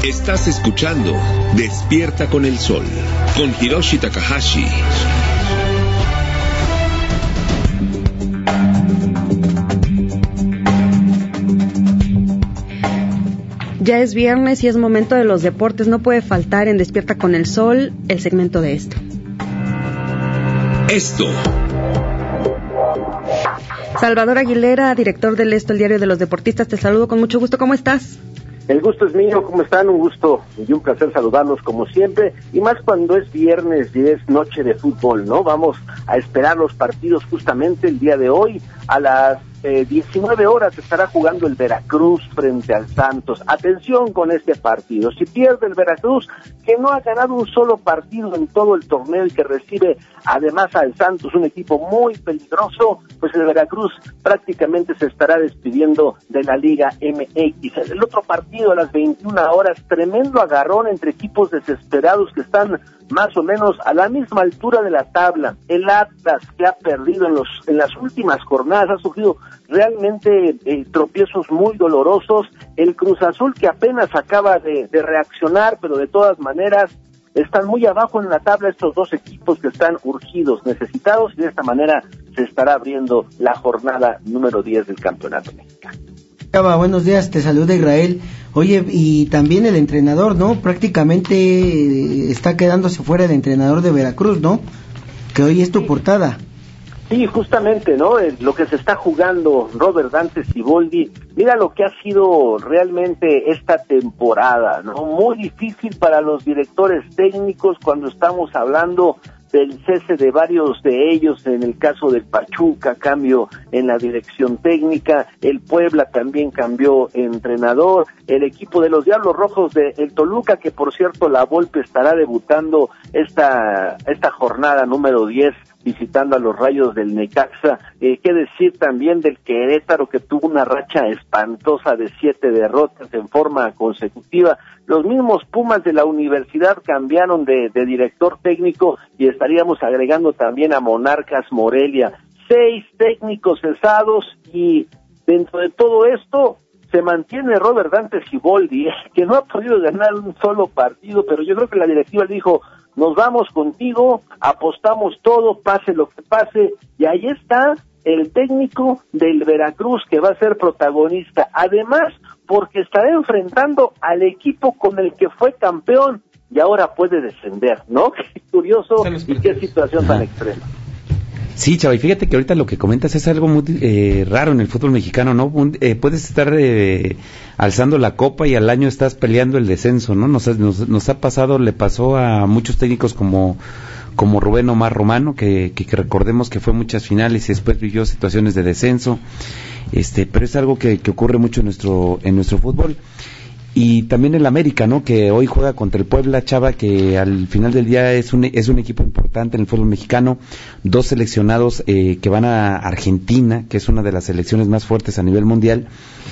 Estás escuchando Despierta con el Sol, con Hiroshi Takahashi. Ya es viernes y es momento de los deportes. No puede faltar en Despierta con el Sol el segmento de esto. Salvador Aguilera, director del Esto, el diario de los deportistas, te saludo con mucho gusto. ¿Cómo estás? El gusto es mío. ¿Cómo están? Un gusto y un placer saludarlos como siempre, y más cuando es viernes y es noche de fútbol, ¿no? Vamos a esperar los partidos justamente el día de hoy. A las 19 horas estará jugando el Veracruz frente al Santos. Atención con este partido. Si pierde el Veracruz, que no ha ganado un solo partido en todo el torneo y que recibe además al Santos, un equipo muy peligroso, pues el Veracruz prácticamente se estará despidiendo de la Liga MX. El otro partido a las 21 horas, tremendo agarrón entre equipos desesperados que están más o menos a la misma altura de la tabla. El Atlas, que ha perdido en las últimas jornadas, ha sufrido realmente tropiezos muy dolorosos. El Cruz Azul, que apenas acaba de reaccionar, pero de todas maneras están muy abajo en la tabla estos dos equipos que están urgidos, necesitados, y de esta manera se estará abriendo la jornada número 10 del Campeonato Mexicano. Buenos días, te saluda Israel. Oye, y también el entrenador, ¿no? Prácticamente está quedándose fuera el entrenador de Veracruz, ¿no? Que hoy es tu portada. Sí, justamente, ¿no? Lo que se está jugando Robert Dante Siboldi, mira lo que ha sido realmente esta temporada, ¿no? Muy difícil para los directores técnicos cuando estamos hablando del cese de varios de ellos. En el caso del Pachuca, cambio en la dirección técnica, el Puebla también cambió entrenador, el equipo de los Diablos Rojos de el Toluca, que por cierto la Volpe estará debutando esta jornada número 10 visitando a los Rayos del Necaxa. Qué decir también del Querétaro, que tuvo una racha espantosa de 7 derrotas en forma consecutiva. Los mismos Pumas de la Universidad cambiaron de director técnico, y estaríamos agregando también a Monarcas Morelia. 6 técnicos cesados, y dentro de todo esto se mantiene Robert Dante Siboldi, que no ha podido ganar un solo partido, pero yo creo que la directiva le dijo: nos vamos contigo, apostamos todo, pase lo que pase, y ahí está el técnico del Veracruz, que va a ser protagonista, además porque estará enfrentando al equipo con el que fue campeón y ahora puede descender, ¿no? Qué curioso y qué situación tan extrema. Sí, Chava, y fíjate que ahorita lo que comentas es algo muy raro en el fútbol mexicano, ¿no? Puedes estar alzando la copa y al año estás peleando el descenso, ¿no? Nos ha pasado, le pasó a muchos técnicos como Rubén Omar Romano, que recordemos que fue muchas finales y después vivió situaciones de descenso, pero es algo que ocurre mucho en nuestro fútbol. Y también el América, ¿no? Que hoy juega contra el Puebla, Chava, que al final del día es un equipo importante en el fútbol mexicano. 2 seleccionados que van a Argentina, que es una de las selecciones más fuertes a nivel mundial.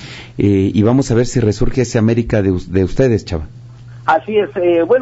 Y vamos a ver si resurge ese América de ustedes, Chava. Así es,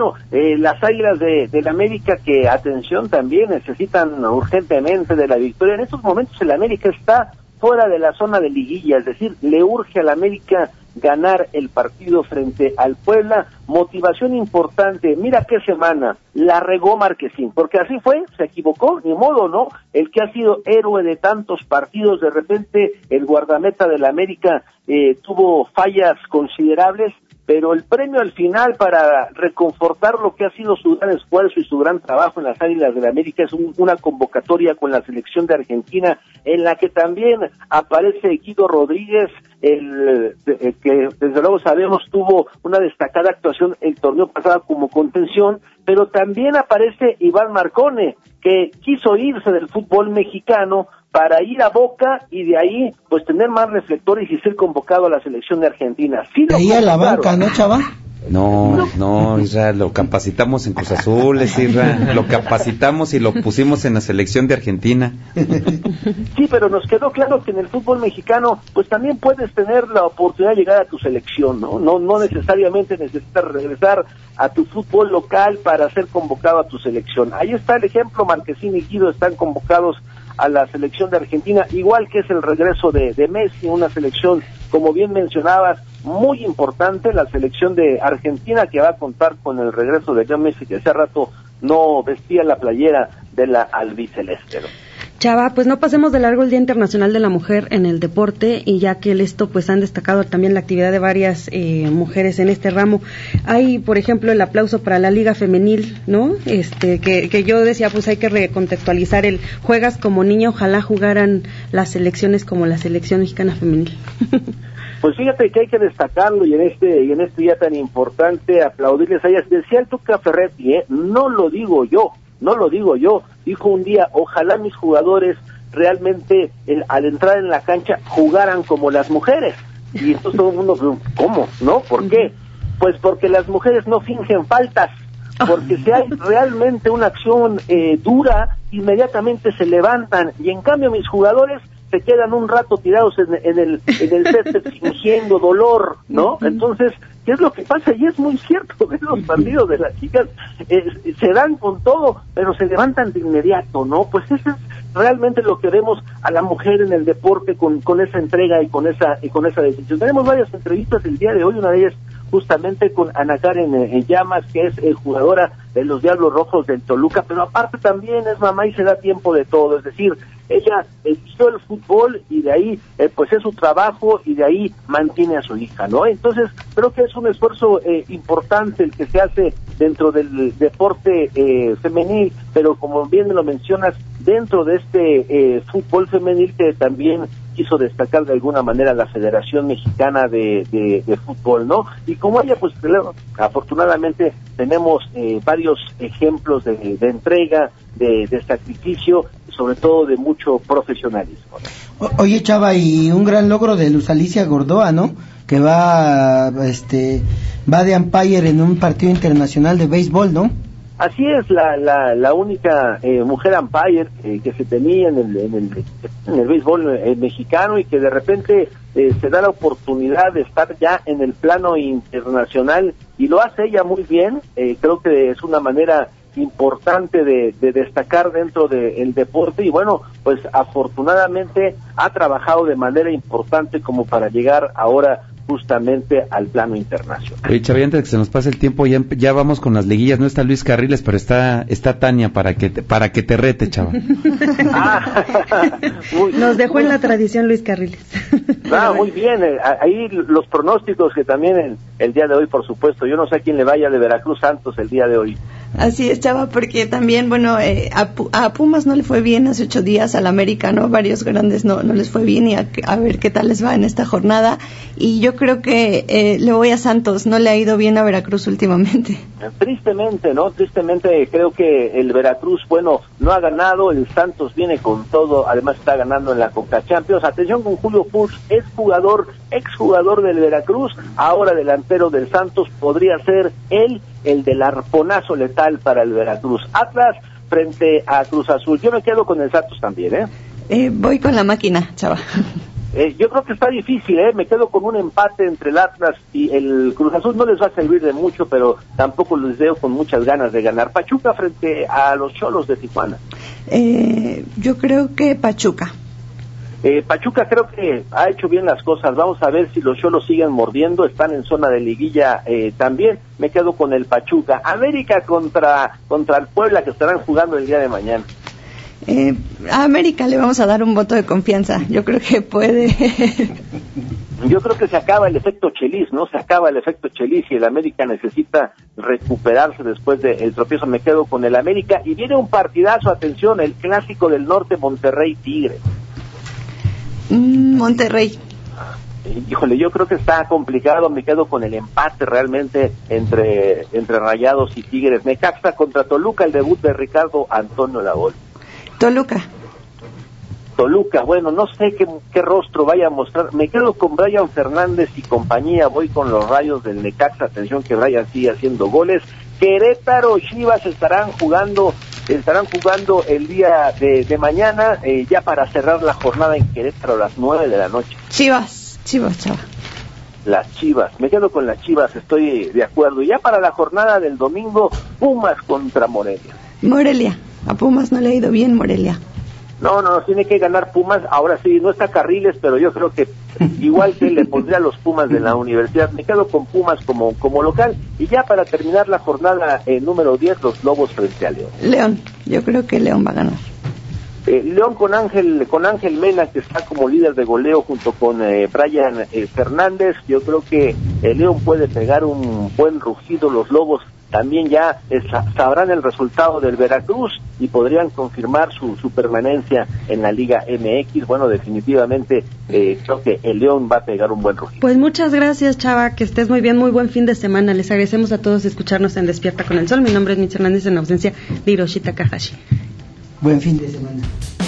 las Águilas del América, que atención, también necesitan urgentemente de la victoria. En estos momentos el América está fuera de la zona de liguilla, es decir, le urge al América ganar el partido frente al Puebla. Motivación importante. Mira qué semana la regó Marquezín, porque así fue, se equivocó, ni modo, ¿no? El que ha sido héroe de tantos partidos, de repente el guardameta del América tuvo fallas considerables, pero el premio al final para reconfortar lo que ha sido su gran esfuerzo y su gran trabajo en las Águilas del América es una convocatoria con la selección de Argentina, en la que también aparece Guido Rodríguez, que desde luego sabemos tuvo una destacada actuación el torneo pasado como contención, pero también aparece Iván Marcone, que quiso irse del fútbol mexicano para ir a Boca y de ahí pues tener más reflectores y ser convocado a la selección de Argentina. Sí, ahí a la banca, ¿no, Chava? No, Isra, lo capacitamos en Cruz Azul, Isra, lo capacitamos y lo pusimos en la selección de Argentina. Sí, pero nos quedó claro que en el fútbol mexicano pues también puedes tener la oportunidad de llegar a tu selección, ¿no? No necesariamente necesitas regresar a tu fútbol local para ser convocado a tu selección. Ahí está el ejemplo, Marquezín y Guido están convocados a la selección de Argentina, igual que es el regreso de Messi, una selección, como bien mencionabas, muy importante, la selección de Argentina, que va a contar con el regreso de Leo Messi, que hace rato no vestía la playera de la albiceleste. Chava, pues no pasemos de largo el Día Internacional de la Mujer en el deporte, y ya que esto pues han destacado también la actividad de varias mujeres en este ramo. Hay, por ejemplo, el aplauso para la Liga Femenil, ¿no? Que yo decía, pues hay que recontextualizar el juegas como niña, ojalá jugaran las selecciones como la selección mexicana femenil. Pues fíjate que hay que destacarlo, y en este día tan importante aplaudirles a ellas. Decía el Tuca Ferretti, no lo digo yo, dijo un día, ojalá mis jugadores realmente al entrar en la cancha jugaran como las mujeres. Y entonces todo el mundo, ¿cómo? ¿No? ¿Por qué? Pues porque las mujeres no fingen faltas, porque si hay realmente una acción dura, inmediatamente se levantan, y en cambio mis jugadores se quedan un rato tirados en el césped fingiendo dolor, ¿no? Entonces, ¿qué es lo que pasa? Y es muy cierto, ves los partidos de las chicas, se dan con todo, pero se levantan de inmediato, ¿no? Pues eso es realmente lo que vemos a la mujer en el deporte con esa entrega y con esa decisión. Tenemos varias entrevistas el día de hoy, una de ellas justamente con Ana Karen Llamas, que es jugadora de los Diablos Rojos del Toluca, pero aparte también es mamá y se da tiempo de todo, es decir, ella eligió el fútbol y de ahí pues es su trabajo y de ahí mantiene a su hija, ¿no? Entonces creo que es un esfuerzo importante el que se hace dentro del deporte femenil, pero como bien me lo mencionas, dentro de este fútbol femenil que también quiso destacar de alguna manera la Federación Mexicana de Fútbol, ¿no? Y como ella, pues afortunadamente tenemos varios ejemplos de entrega, de sacrificio, sobre todo de mucho profesionalismo. Oye, Chava, y un gran logro de Luz Alicia Gordoa, ¿no? Que va de umpire en un partido internacional de béisbol, ¿no? Así es, la única mujer umpire que se tenía en el béisbol mexicano, y que de repente se da la oportunidad de estar ya en el plano internacional, y lo hace ella muy bien. Creo que es una manera importante de destacar dentro del deporte, y bueno, pues afortunadamente ha trabajado de manera importante como para llegar ahora justamente al plano internacional. Oye, Chava, antes de que se nos pase el tiempo, ya vamos con las liguillas. No está Luis Carriles, pero está Tania para que te rete, Chava. Nos dejó en la tradición Luis Carriles. Muy bien. Ahí los pronósticos que también el día de hoy, por supuesto. Yo no sé a quién le vaya de Veracruz Santos el día de hoy. Así es, Chava, porque también, bueno, a Pumas no le fue bien hace 8 días, al América, ¿no? Varios grandes no les fue bien, y a ver qué tal les va en esta jornada. Y yo creo que le voy a Santos, no le ha ido bien a Veracruz últimamente. Tristemente, ¿no? Tristemente creo que el Veracruz, bueno, no ha ganado, el Santos viene con todo, además está ganando en la Conca Champions. Atención con Julio Puig, exjugador del Veracruz, ahora delantero del Santos, podría ser él el del arponazo letal para el Veracruz. Atlas frente a Cruz Azul. Yo me quedo con el Santos también, voy con la máquina, Chava. Yo creo que está difícil, me quedo con un empate entre el Atlas y el Cruz Azul. No les va a servir de mucho, pero tampoco les veo con muchas ganas de ganar. Pachuca frente a los Cholos de Tijuana. Yo creo que Pachuca. Pachuca creo que ha hecho bien las cosas. Vamos a ver si los Cholos siguen mordiendo, están en zona de liguilla también. Me quedo con el Pachuca. América contra el Puebla, que estarán jugando el día de mañana. A América le vamos a dar un voto de confianza. Yo creo que puede. Yo creo que se acaba el efecto Chelis, ¿no? Se acaba el efecto Chelis y el América necesita recuperarse después del tropiezo. Me quedo con el América. Y viene un partidazo, atención, el clásico del norte, Monterrey-Tigres. Monterrey. Híjole, yo creo que está complicado. Me quedo con el empate realmente entre Rayados y Tigres. Necaxa contra Toluca, el debut de Ricardo Antonio Lavolpe. Toluca, bueno, no sé qué rostro vaya a mostrar. Me quedo con Brian Fernández y compañía. Voy con los Rayos del Necaxa. Atención que Brian sigue haciendo goles. Querétaro y Chivas estarán jugando el día de mañana, ya para cerrar la jornada en Querétaro a las 9 de la noche. Chivas, Chava. Las Chivas, me quedo con las Chivas, estoy de acuerdo. Y ya para la jornada del domingo, Pumas contra Morelia. A Pumas no le ha ido bien Morelia. No, tiene que ganar Pumas. Ahora sí, no está Carriles, pero yo creo que igual que le pondría a los Pumas de la universidad. Me quedo con Pumas como local. Y ya para terminar la jornada número 10, los Lobos frente a León. León, yo creo que León va a ganar. León con Ángel Mena, que está como líder de goleo junto con Brian Fernández. Yo creo que León puede pegar un buen rugido. Los Lobos también ya sabrán el resultado del Veracruz y podrían confirmar su permanencia en la Liga MX. Bueno, definitivamente creo que el León va a pegar un buen rugido. Pues muchas gracias, Chava, que estés muy bien, muy buen fin de semana. Les agradecemos a todos escucharnos en Despierta con el Sol. Mi nombre es Mitch Hernández en ausencia de Hiroshi Takahashi. Buen fin de semana.